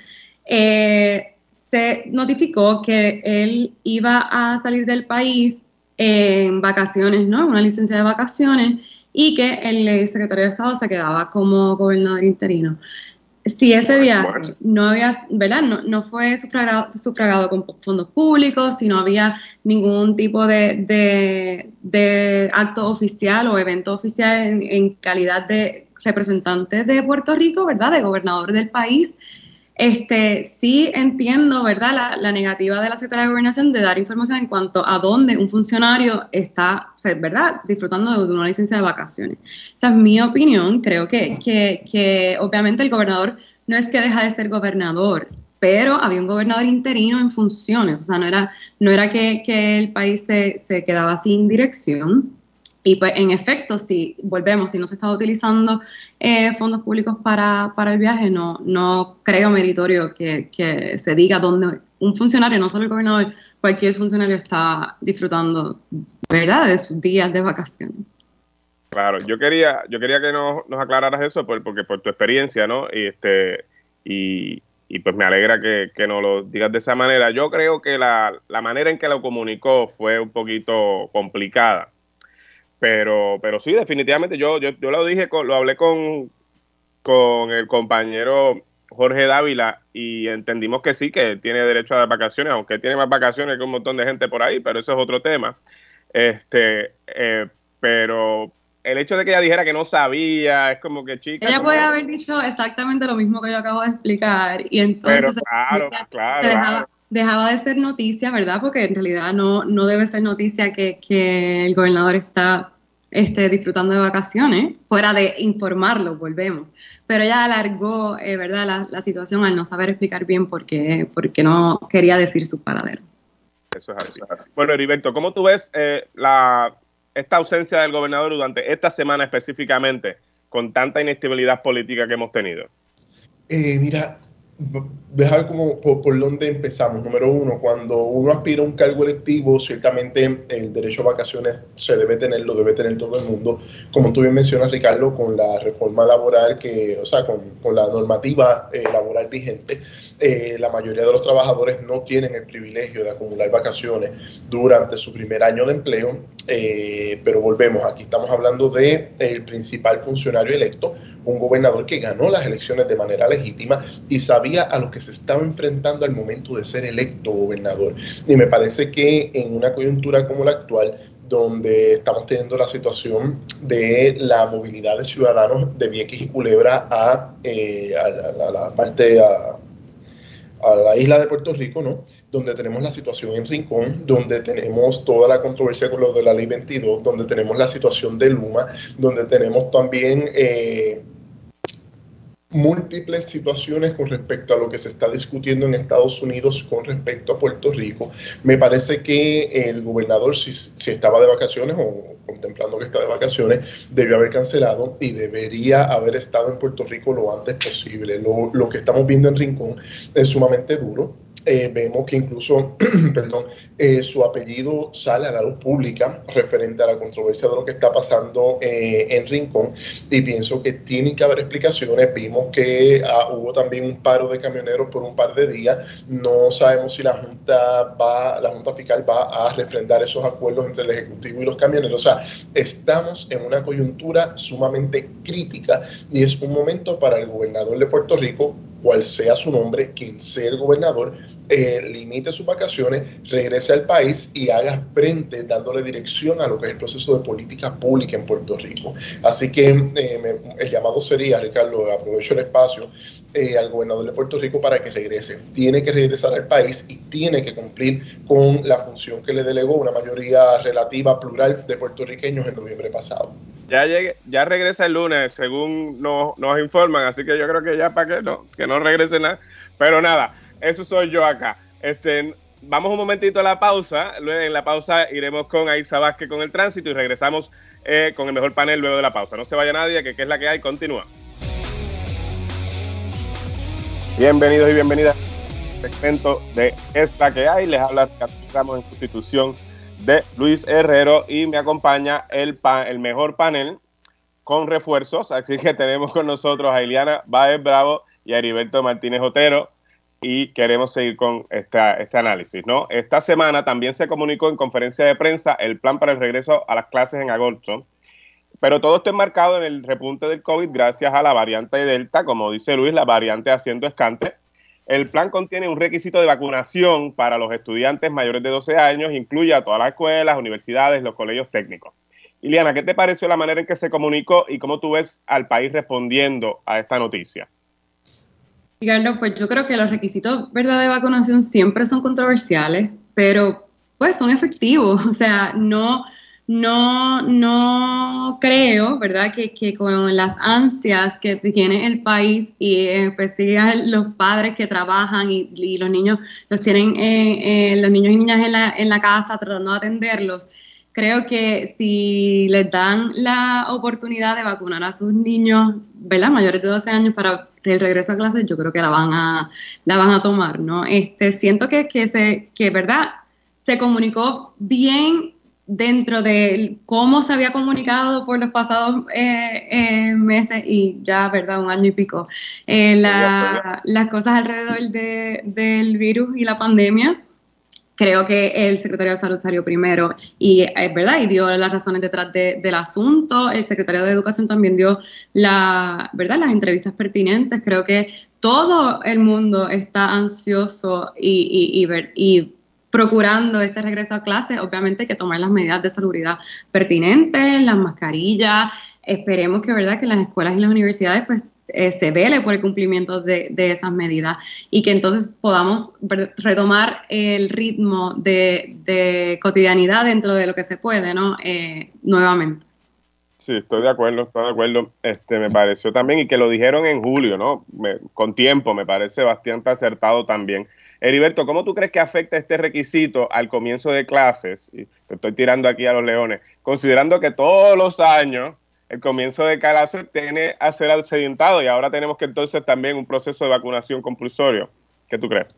se notificó que él iba a salir del país en vacaciones, ¿no? Una licencia de vacaciones, y que el secretario de Estado se quedaba como gobernador interino. Si ese viaje no había, ¿verdad? No fue sufragado con fondos públicos, si no había ningún tipo de acto oficial o evento oficial en calidad de representante de Puerto Rico, ¿verdad? De gobernador del país. Sí entiendo, ¿verdad?, la negativa de la Secretaría de Gobernación de dar información en cuanto a dónde un funcionario está, ¿verdad?, disfrutando de una licencia de vacaciones. Esa es mi opinión. Creo que obviamente el gobernador no es que deja de ser gobernador, pero había un gobernador interino en funciones. O sea, no era que el país se quedaba sin dirección. Y pues, en efecto, si volvemos, si no se está utilizando fondos públicos para el viaje, no creo meritorio que se diga dónde un funcionario, no solo el gobernador, cualquier funcionario está disfrutando, ¿verdad?, de sus días de vacaciones. Claro, yo quería que nos aclararas eso, porque por tu experiencia, ¿no? Y pues me alegra que nos lo digas de esa manera. Yo creo que la manera en que lo comunicó fue un poquito complicada. Pero sí, definitivamente yo lo dije, lo hablé con el compañero Jorge Dávila y entendimos que sí, que tiene derecho a dar vacaciones, aunque tiene más vacaciones que un montón de gente por ahí, pero eso es otro tema. Pero el hecho de que ella dijera que no sabía, es como que chica... Ella puede haber dicho exactamente lo mismo que yo acabo de explicar, y entonces claro. Dejaba de ser noticia, ¿verdad? Porque en realidad no debe ser noticia que el gobernador está disfrutando de vacaciones, fuera de informarlo, volvemos. Pero ella alargó, ¿verdad? La situación al no saber explicar bien porque no quería decir su paradero. Eso es así. Bueno, Heriberto, ¿cómo tú ves esta ausencia del gobernador durante esta semana específicamente, con tanta inestabilidad política que hemos tenido? Mira, dejar como por dónde empezamos. Número uno, cuando uno aspira a un cargo electivo, ciertamente el derecho a vacaciones se debe tener, lo debe tener todo el mundo. Como tú bien mencionas, Ricardo, con la reforma laboral, con la normativa laboral vigente, la mayoría de los trabajadores no tienen el privilegio de acumular vacaciones durante su primer año de empleo, pero volvemos, aquí estamos hablando del principal funcionario electo, un gobernador que ganó las elecciones de manera legítima y sabía a lo que se estaba enfrentando al momento de ser electo gobernador. Y me parece que en una coyuntura como la actual, donde estamos teniendo la situación de la movilidad de ciudadanos de Vieques y Culebra a la isla de Puerto Rico, ¿no? Donde tenemos la situación en Rincón, donde tenemos toda la controversia con lo de la Ley 22, donde tenemos la situación de Luma, donde tenemos también múltiples situaciones con respecto a lo que se está discutiendo en Estados Unidos con respecto a Puerto Rico. Me parece que el gobernador, si estaba de vacaciones o contemplando que está de vacaciones, debió haber cancelado y debería haber estado en Puerto Rico lo antes posible. Lo que estamos viendo en Rincón es sumamente duro. Vemos que incluso su apellido sale a la luz pública referente a la controversia de lo que está pasando en Rincón, y pienso que tiene que haber explicaciones. Vimos que hubo también un paro de camioneros por un par de días. No sabemos si la Junta Fiscal va a refrendar esos acuerdos entre el Ejecutivo y los camioneros. O sea, estamos en una coyuntura sumamente crítica y es un momento para el gobernador de Puerto Rico, cual sea su nombre, quien sea el gobernador, limite sus vacaciones, regrese al país y haga frente, dándole dirección a lo que es el proceso de política pública en Puerto Rico. Así que el llamado sería, Ricardo, aprovecho el espacio, al gobernador de Puerto Rico para que regrese. Tiene que regresar al país y tiene que cumplir con la función que le delegó una mayoría relativa plural de puertorriqueños en noviembre pasado. Ya regresa el lunes, según nos informan, así que yo creo que ya para que no regrese nada. Pero nada, eso soy yo acá. Vamos un momentito a la pausa. Luego en la pausa iremos con Aiza Vázquez con el tránsito y regresamos con el mejor panel luego de la pausa. No se vaya nadie, que es la que hay, continúa. Bienvenidos y bienvenidas al segmento de Es la que hay. Les habla Ramos en sustitución de Luis Herrero y me acompaña el mejor panel con refuerzos, así que tenemos con nosotros a Ileana Báez Bravo y a Heriberto Martínez Otero y queremos seguir con este análisis, ¿no? Esta semana también se comunicó en conferencia de prensa el plan para el regreso a las clases en agosto, pero todo esto enmarcado en el repunte del COVID gracias a la variante Delta, como dice Luis, la variante haciendo escante. El plan contiene un requisito de vacunación para los estudiantes mayores de 12 años, incluye a todas las escuelas, universidades, los colegios técnicos. Ileana, ¿qué te pareció la manera en que se comunicó y cómo tú ves al país respondiendo a esta noticia? Ricardo, pues yo creo que los requisitos, ¿verdad?, de vacunación siempre son controversiales, pero pues son efectivos. O sea, no creo, ¿verdad?, que con las ansias que tiene el país y especialmente los padres que trabajan y los niños los tienen, los niños y niñas en la casa tratando de atenderlos, creo que si les dan la oportunidad de vacunar a sus niños, ¿verdad?, mayores de 12 años para el regreso a clases, yo creo que la van a tomar, ¿no? Siento que ¿verdad?, se comunicó bien dentro de cómo se había comunicado por los pasados meses y ya, ¿verdad?, un año y pico, las cosas alrededor del virus y la pandemia. Creo que el secretario de Salud salió primero y, ¿verdad?, y dio las razones detrás del asunto. El secretario de Educación también dio ¿verdad?, las entrevistas pertinentes. Creo que todo el mundo está ansioso y procurando este regreso a clases, obviamente hay que tomar las medidas de salubridad pertinentes, las mascarillas. Esperemos que, ¿verdad?, que las escuelas y las universidades pues se vele por el cumplimiento de esas medidas y que entonces podamos retomar el ritmo de cotidianidad dentro de lo que se puede, ¿no? Nuevamente. Sí, estoy de acuerdo. Me pareció también, y que lo dijeron en julio, ¿no? Con tiempo, me parece bastante acertado también. Heriberto, ¿cómo tú crees que afecta este requisito al comienzo de clases? Y te estoy tirando aquí a los leones, considerando que todos los años el comienzo de clases tiene a ser accidentado y ahora tenemos que entonces también un proceso de vacunación compulsorio. ¿Qué tú crees?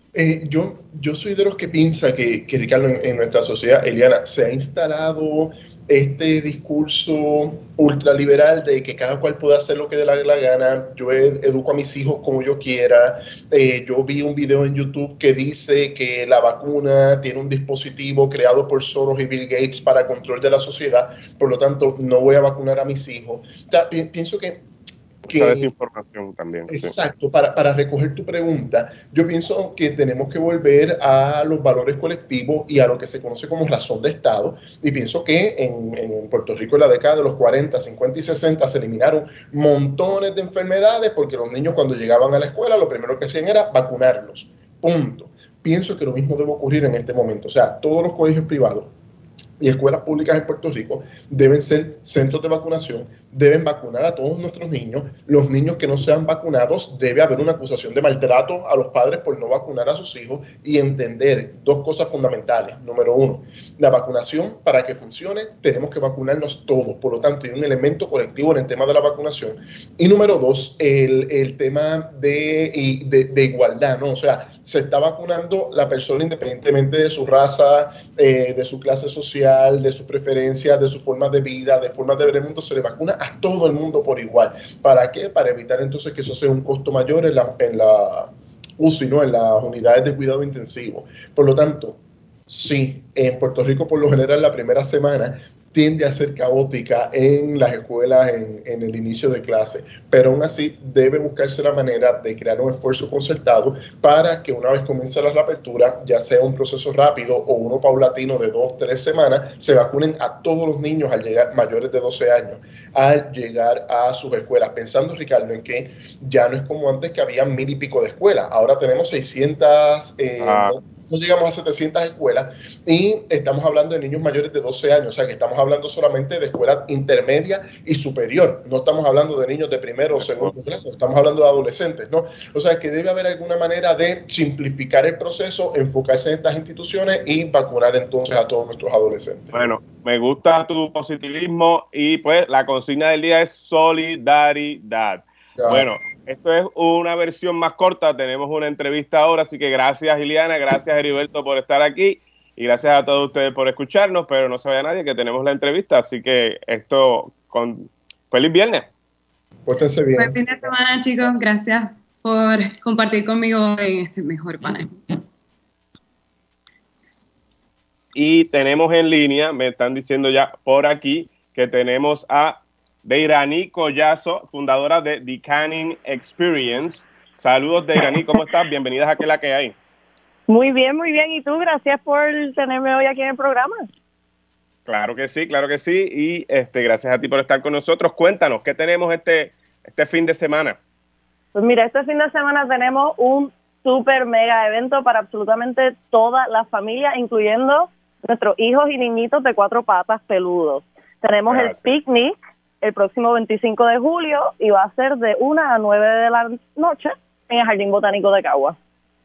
Yo soy de los que piensa que Ricardo, en nuestra sociedad, Eliana, se ha instalado este discurso ultraliberal de que cada cual puede hacer lo que dé la gana. Yo educo a mis hijos como yo quiera. Yo vi un video en YouTube que dice que la vacuna tiene un dispositivo creado por Soros y Bill Gates para control de la sociedad, por lo tanto no voy a vacunar a mis hijos. O sea, pienso que desinformación también. Exacto, sí. Para recoger tu pregunta, yo pienso que tenemos que volver a los valores colectivos y a lo que se conoce como razón de Estado, y pienso que en Puerto Rico en la década de los 40, 50 y 60 se eliminaron montones de enfermedades porque los niños cuando llegaban a la escuela lo primero que hacían era vacunarlos, punto. Pienso que lo mismo debe ocurrir en este momento, o sea, todos los colegios privados y escuelas públicas en Puerto Rico deben ser centros de vacunación, deben vacunar a todos nuestros niños. Los niños que no sean vacunados, debe haber una acusación de maltrato a los padres por no vacunar a sus hijos y entender dos cosas fundamentales. Número uno, la vacunación, para que funcione, tenemos que vacunarnos todos. Por lo tanto, hay un elemento colectivo en el tema de la vacunación. Y número dos, el tema de igualdad, ¿no? O sea, se está vacunando la persona independientemente de su raza, de su clase social, de sus preferencias, de su forma de vida, de forma de ver el mundo. Se le vacuna a todo el mundo por igual. ¿Para qué? Para evitar entonces que eso sea un costo mayor en la UCI, ¿no? En las unidades de cuidado intensivo. Por lo tanto, sí, en Puerto Rico por lo general la primera semana tiende a ser caótica en las escuelas en el inicio de clase, pero aún así debe buscarse la manera de crear un esfuerzo concertado para que una vez comience la reapertura, ya sea un proceso rápido o uno paulatino de 2-3 semanas, se vacunen a todos los niños al llegar mayores de 12 años, al llegar a sus escuelas, pensando, Ricardo, en que ya no es como antes que había 1000 y pico de escuelas, ahora tenemos 600, no llegamos a 700 escuelas y estamos hablando de niños mayores de 12 años, o sea que estamos hablando solamente de escuela intermedia y superior, no estamos hablando de niños de primero o segundo grado, estamos hablando de adolescentes, ¿no? O sea que debe haber alguna manera de simplificar el proceso, enfocarse en estas instituciones y vacunar entonces a todos nuestros adolescentes. Bueno, me gusta tu positivismo y pues la consigna del día es solidaridad. Ya. Bueno, esto es una versión más corta, tenemos una entrevista ahora, así que gracias Iliana, gracias Heriberto por estar aquí y gracias a todos ustedes por escucharnos, pero no se vaya nadie que tenemos la entrevista, así que feliz viernes. Pórtense bien. Buen fin de semana, chicos, gracias por compartir conmigo en este mejor panel. Y tenemos en línea, me están diciendo ya por aquí, que tenemos a Deirani Collazo, fundadora de The Canning Experience. Saludos, Deirani, ¿cómo estás? Bienvenidas a ¿Qué es la que hay? Muy bien, y tú, gracias por tenerme hoy aquí en el programa. Claro que sí, y gracias a ti por estar con nosotros. Cuéntanos, ¿qué tenemos este fin de semana? Pues mira, este fin de semana tenemos un super mega evento para absolutamente toda la familia, incluyendo nuestros hijos y niñitos de 4 patas peludos. Tenemos el picnic el próximo 25 de julio y va a ser de 1 a 9 de la noche en el Jardín Botánico de Caguas.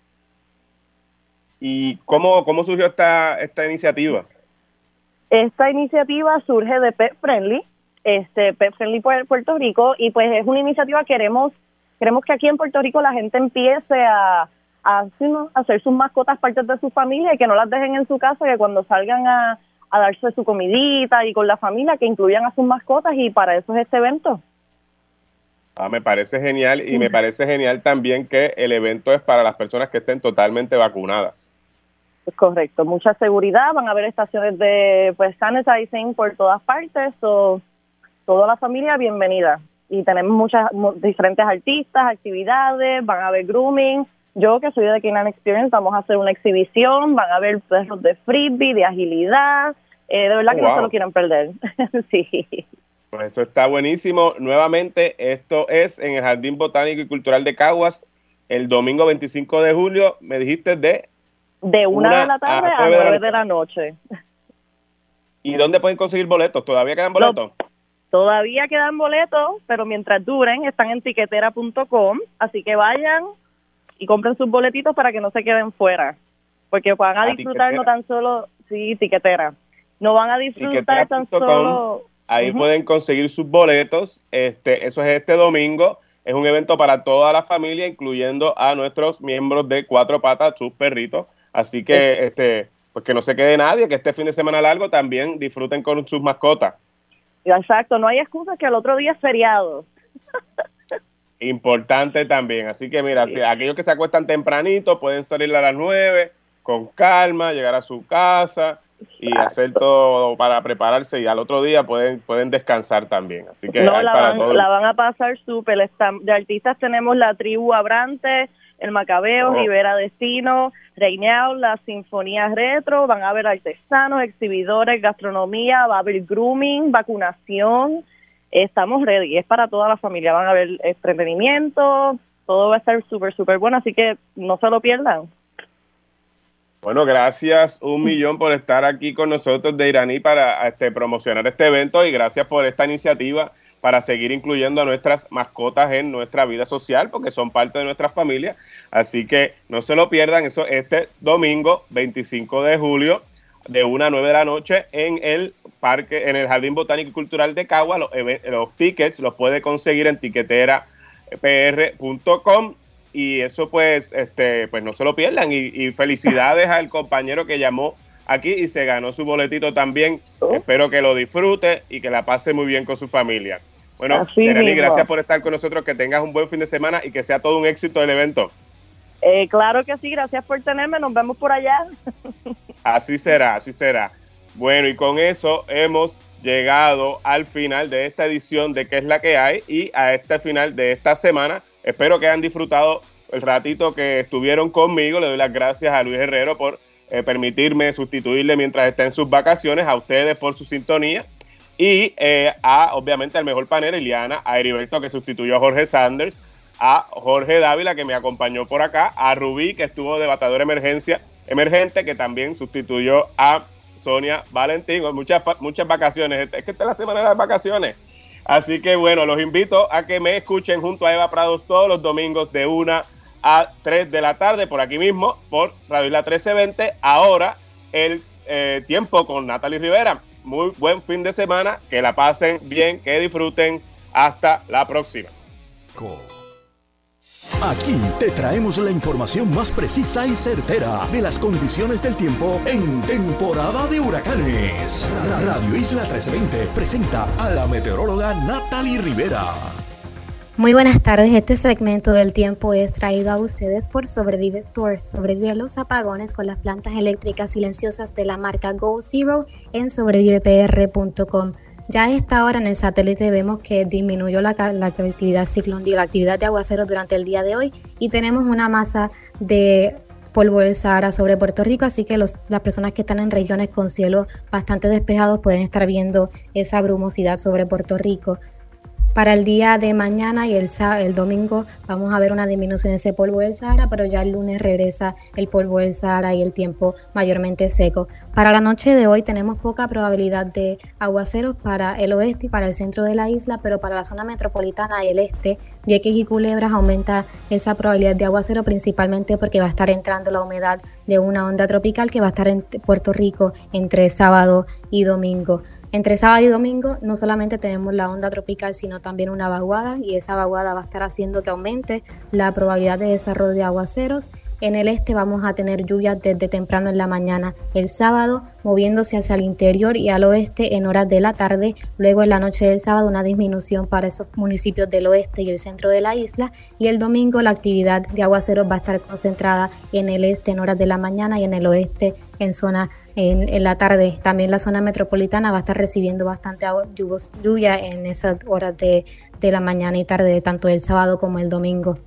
¿Y cómo surgió esta iniciativa? Esta iniciativa surge de Pet Friendly, Pet Friendly Puerto Rico, y pues es una iniciativa que queremos que aquí en Puerto Rico la gente empiece a hacer sus mascotas parte de su familia y que no las dejen en su casa, que cuando salgan a darse su comidita y con la familia, que incluyan a sus mascotas, y para eso es este evento. Me parece genial, y me parece genial también que el evento es para las personas que estén totalmente vacunadas. Es correcto, mucha seguridad, van a haber estaciones de sanitizing por todas partes, toda la familia bienvenida. Y tenemos muchas diferentes artistas, actividades, van a haber grooming, Yo, que soy de The Canine Experience, vamos a hacer una exhibición, van a haber perros de frisbee, de agilidad, de verdad que no se lo quieren perder. Sí. Pues eso está buenísimo. Nuevamente, esto es en el Jardín Botánico y Cultural de Caguas, el domingo 25 de julio, me dijiste de 1 de la tarde a 9 de la noche. ¿Y dónde pueden conseguir boletos? ¿Todavía quedan boletos? Todavía quedan boletos, pero mientras duren, están en tiquetera.com, así que vayan y compren sus boletitos para que no se queden fuera, porque van a disfrutar no tan solo, sí, tiquetera, no van a disfrutar tan solo... Ahí pueden conseguir sus boletos, eso es este domingo, es un evento para toda la familia, incluyendo a nuestros miembros de Cuatro Patas, sus perritos, así que pues que no se quede nadie, que este fin de semana largo también disfruten con sus mascotas. Exacto, no hay excusa que el otro día es feriado. Importante también, así que mira, sí, aquellos que se acuestan tempranito pueden salir a las 9 con calma, llegar a su casa y hacer todo para prepararse, y al otro día pueden descansar también, así que no, la van a pasar súper. De artistas tenemos la Tribu Abrante, el Macabeo, Rivera Destino, Reineao, la Sinfonía Retro, van a haber artesanos, exhibidores, gastronomía, va a haber grooming, vacunación, estamos ready, es para toda la familia, van a haber entretenimiento, todo va a estar súper, súper bueno, así que no se lo pierdan. Bueno, gracias 1,000,000 por estar aquí con nosotros de Iraní para promocionar este evento, y gracias por esta iniciativa para seguir incluyendo a nuestras mascotas en nuestra vida social, porque son parte de nuestra familia. Así que no se lo pierdan, eso este domingo 25 de julio de 1 a 9 de la noche en el parque, en el Jardín Botánico y Cultural de Caguas. Los tickets los puede conseguir en tiqueterapr.com, y eso pues no se lo pierdan, y felicidades al compañero que llamó aquí y se ganó su boletito también. Espero que lo disfrute y que la pase muy bien con su familia. Bueno, Iraní, gracias por estar con nosotros, que tengas un buen fin de semana y que sea todo un éxito el evento. Claro que sí, gracias por tenerme, nos vemos por allá. Así será, así será. Bueno, y con eso hemos llegado al final de esta edición de ¿Qué es la que hay? Y a este final de esta semana. Espero que hayan disfrutado el ratito que estuvieron conmigo. Le doy las gracias a Luis Herrero por permitirme sustituirle mientras está en sus vacaciones, a ustedes por su sintonía, y obviamente al mejor panel, Iliana, a Heriberto, que sustituyó a Jorge Sanders, a Jorge Dávila, que me acompañó por acá, a Rubí, que estuvo de batador emergente, que también sustituyó a Sonia Valentín. Muchas vacaciones, es que esta es la semana de las vacaciones. Así que bueno, los invito a que me escuchen junto a Eva Prados todos los domingos de 1 a 3 de la tarde, por aquí mismo, por Radio Isla 1320. Ahora el tiempo con Natalie Rivera. Muy buen fin de semana, que la pasen bien, que disfruten. Hasta la próxima. Aquí te traemos la información más precisa y certera de las condiciones del tiempo en temporada de huracanes. Radio Isla 1320 presenta a la meteoróloga Natalie Rivera. Muy buenas tardes, este segmento del tiempo es traído a ustedes por Sobrevive Store. Sobrevive los apagones con las plantas eléctricas silenciosas de la marca Go Zero en sobrevivepr.com. Ya a esta hora en el satélite vemos que disminuyó la actividad ciclónica, la actividad de aguaceros durante el día de hoy, y tenemos una masa de polvo del Sahara sobre Puerto Rico, así que las personas que están en regiones con cielos bastante despejados pueden estar viendo esa brumosidad sobre Puerto Rico. Para el día de mañana y el domingo vamos a ver una disminución de ese polvo del Sahara, pero ya el lunes regresa el polvo del Sahara y el tiempo mayormente seco. Para la noche de hoy tenemos poca probabilidad de aguaceros para el oeste y para el centro de la isla, pero para la zona metropolitana y el este, Vieques y Culebras, aumenta esa probabilidad de aguacero, principalmente porque va a estar entrando la humedad de una onda tropical que va a estar en Puerto Rico entre sábado y domingo. Entre sábado y domingo no solamente tenemos la onda tropical, sino también una vaguada, y esa vaguada va a estar haciendo que aumente la probabilidad de desarrollo de aguaceros. En el este vamos a tener lluvias desde temprano en la mañana el sábado, moviéndose hacia el interior y al oeste en horas de la tarde. Luego en la noche del sábado una disminución para esos municipios del oeste y el centro de la isla, y el domingo la actividad de aguaceros va a estar concentrada en el este en horas de la mañana y en el oeste en la tarde. También la zona metropolitana va a estar recibiendo bastante lluvia en esas horas de la mañana y tarde, tanto el sábado como el domingo.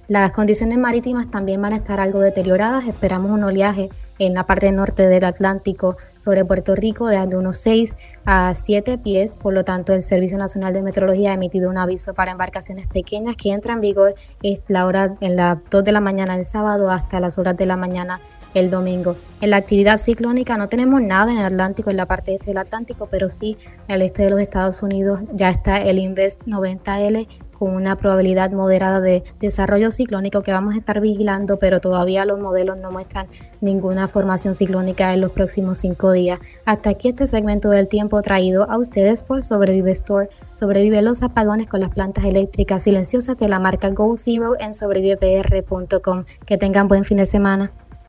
Las condiciones marítimas también van a estar algo deterioradas. Esperamos un oleaje en la parte norte del Atlántico sobre Puerto Rico de unos 6 a 7 pies. Por lo tanto, el Servicio Nacional de Meteorología ha emitido un aviso para embarcaciones pequeñas que entra en vigor en las 2 de la mañana el sábado hasta las horas de la mañana el domingo. En la actividad ciclónica no tenemos nada en el Atlántico, en la parte este del Atlántico, pero sí al este de los Estados Unidos ya está el Invest 90L con una probabilidad moderada de desarrollo ciclónico que vamos a estar vigilando, pero todavía los modelos no muestran ninguna formación ciclónica en los próximos 5 días. Hasta aquí este segmento del tiempo traído a ustedes por Sobrevive Store. Sobrevive los apagones con las plantas eléctricas silenciosas de la marca Go Zero en sobrevivepr.com. Que tengan buen fin de semana.